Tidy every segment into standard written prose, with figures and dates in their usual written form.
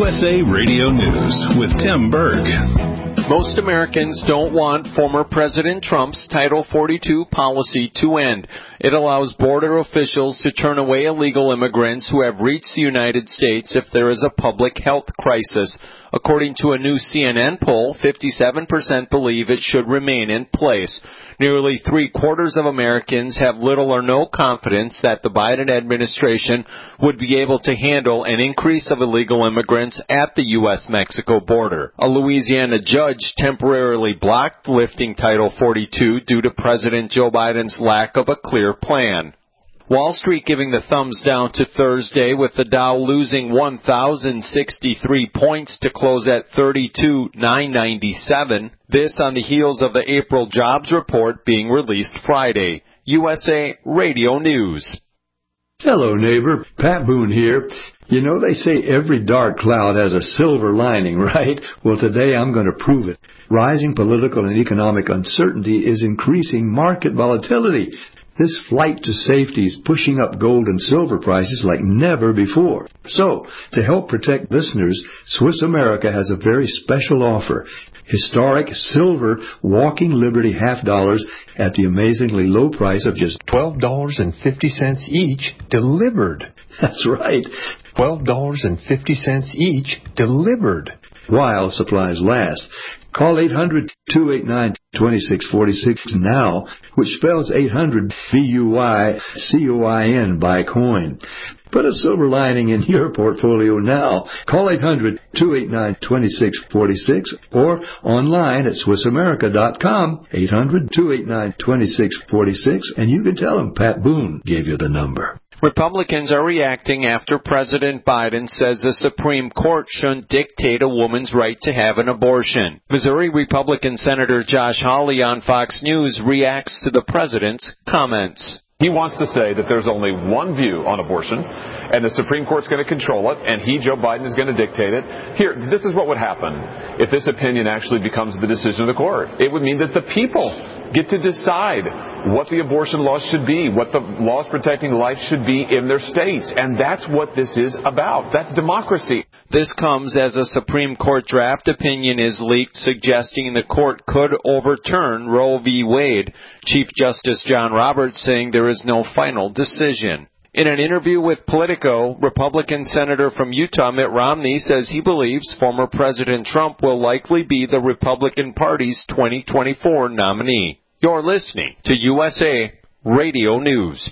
USA Radio News with Tim Berg. Most Americans don't want former President Trump's Title 42 policy to end. It allows border officials to turn away illegal immigrants who have reached the United States if there is a public health crisis. According to a new CNN poll, 57% believe it should remain in place. Nearly three-quarters of Americans have little or no confidence that the Biden administration would be able to handle an increase of illegal immigrants at the U.S.-Mexico border. A Louisiana judge temporarily blocked lifting Title 42 due to President Joe Biden's lack of a clear plan. Wall Street giving the thumbs down to Thursday, with the Dow losing 1,063 points to close at 32,997. This on the heels of the April jobs report being released Friday. USA Radio News. Hello, neighbor. Pat Boone here. You know, they say every dark cloud has a silver lining, right? Well, today I'm going to prove it. Rising political and economic uncertainty is increasing market volatility. This flight to safety is pushing up gold and silver prices like never before. So, to help protect listeners, Swiss America has a very special offer. Historic silver Walking Liberty $half at the amazingly low price of just $12.50 each delivered. That's right. $12.50 each delivered. While supplies last. Call 800-289-2646 now, which spells 800 BUYCOIN by coin. Put a silver lining in your portfolio now. Call 800-289-2646 or online at SwissAmerica.com, 800-289-2646, and you can tell them Pat Boone gave you the number. Republicans are reacting after President Biden says the Supreme Court shouldn't dictate a woman's right to have an abortion. Missouri Republican Senator Josh Hawley on Fox News reacts to the president's comments. He wants to say that there's only one view on abortion, and the Supreme Court's going to control it, and Joe Biden, is going to dictate it. Here, this is what would happen if this opinion actually becomes the decision of the court. It would mean that the people get to decide what the abortion laws should be, what the laws protecting life should be in their states, and that's what this is about. That's democracy. This comes as a Supreme Court draft opinion is leaked suggesting the court could overturn Roe v. Wade. Chief Justice John Roberts saying there is no final decision. In an interview with Politico, Republican Senator from Utah Mitt Romney says he believes former President Trump will likely be the Republican Party's 2024 nominee. You're listening to USA Radio News.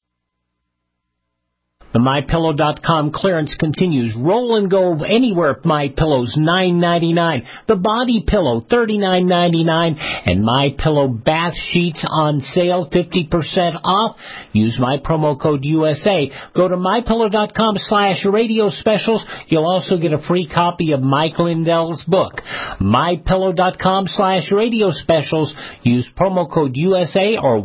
The MyPillow.com clearance continues. Roll and go anywhere. MyPillow's $9.99. The Body Pillow $39.99, and MyPillow bath sheets on sale 50% off. Use my promo code USA. Go to MyPillow.com/radio specials. You'll also get a free copy of Mike Lindell's book. MyPillow.com/radio specials. Use promo code USA or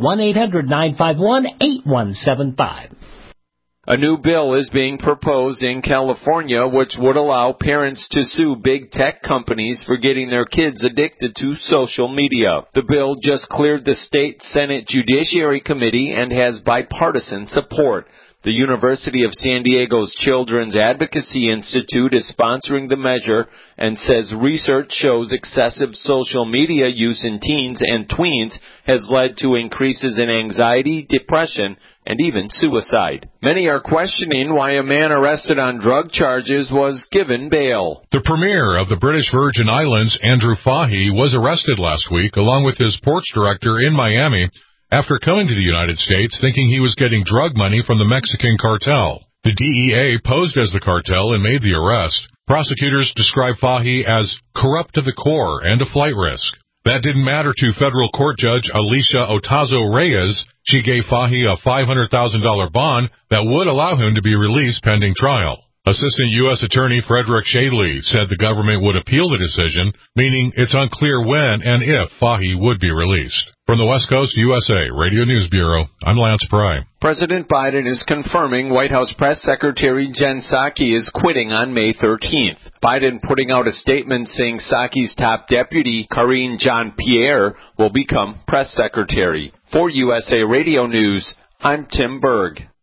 1-800-951-8175. A new bill is being proposed in California which would allow parents to sue big tech companies for getting their kids addicted to social media. The bill just cleared the state Senate Judiciary Committee and has bipartisan support. The University of San Diego's Children's Advocacy Institute is sponsoring the measure and says research shows excessive social media use in teens and tweens has led to increases in anxiety, depression, and even suicide. Many are questioning why a man arrested on drug charges was given bail. The Premier of the British Virgin Islands, Andrew Fahey, was arrested last week along with his ports director in Miami after coming to the United States thinking he was getting drug money from the Mexican cartel. The DEA posed as the cartel and made the arrest. Prosecutors describe Fahey as corrupt to the core and a flight risk. That didn't matter to federal court judge Alicia Otazo Reyes. She gave Fahey a $500,000 bond that would allow him to be released pending trial. Assistant U.S. Attorney Frederick Shadley said the government would appeal the decision, meaning it's unclear when and if Fahey would be released. From the West Coast USA Radio News Bureau, I'm Lance Pry. President Biden is confirming White House Press Secretary Jen Psaki is quitting on May 13th. Biden putting out a statement saying Psaki's top deputy, Karine Jean-Pierre, will become press secretary. For USA Radio News, I'm Tim Berg.